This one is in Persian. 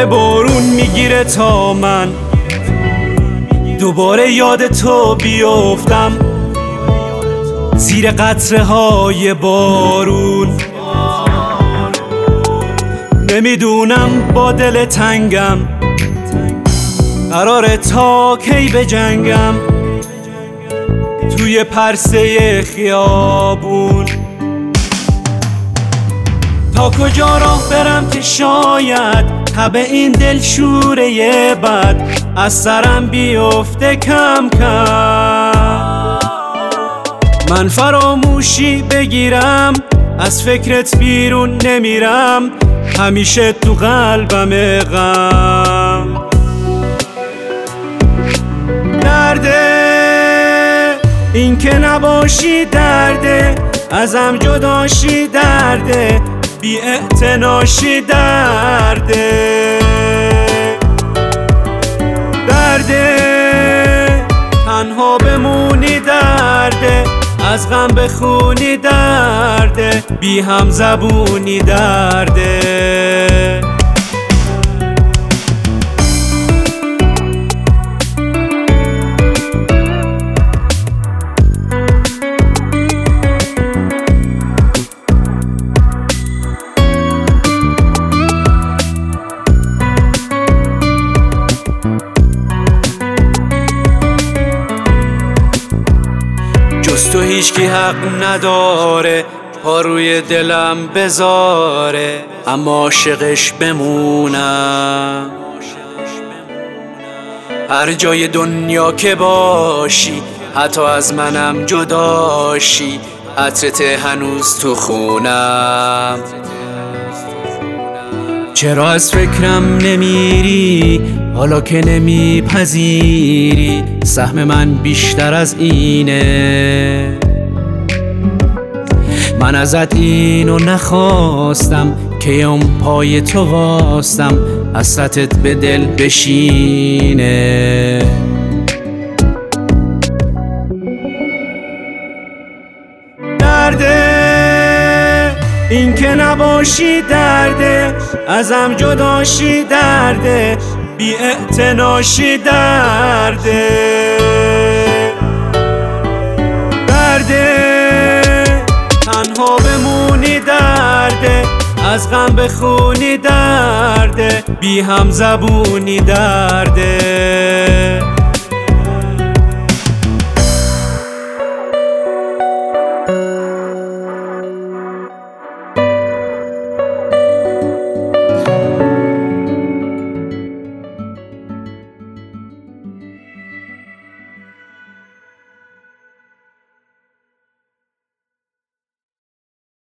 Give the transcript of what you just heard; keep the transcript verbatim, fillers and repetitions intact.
بارون میگیره تا من دوباره یاد تو بیفتم زیر قطره های بارون. نمیدونم با دل تنگم قراره تا کی بجنگم توی پرسه خیابون. تا کجا راه برم که شاید تب این دلشوره بد از سرم بیفته کم کم. من فراموشی بگیرم از فکرت بیرون نمیرم همیشه تو قلبم غم. درده این که نباشی درده ازم جداشی درده بی اعتناشی درده. درده تنها بمونی درده از غم بخونی درده بی هم زبونی درده. جز تو هیچکی حق نداره پا روی دلم بذاره اما عاشقش بمونم. هر جای دنیا که باشی حتی از منم جداشی عطرت هنوز تو خونم. چرا از فکرم نمیری حالا که نمیپذیری سهم من بیشتر از اینه. من ازت اینو نخواستم که اون پای تو واستم حسرتت به دل بشینه. درده این که نباشی درده ازم جداشی درده بی اعتناشی درده. درده تنها بمونی درده از غم بخونی درده بی هم زبونی درده.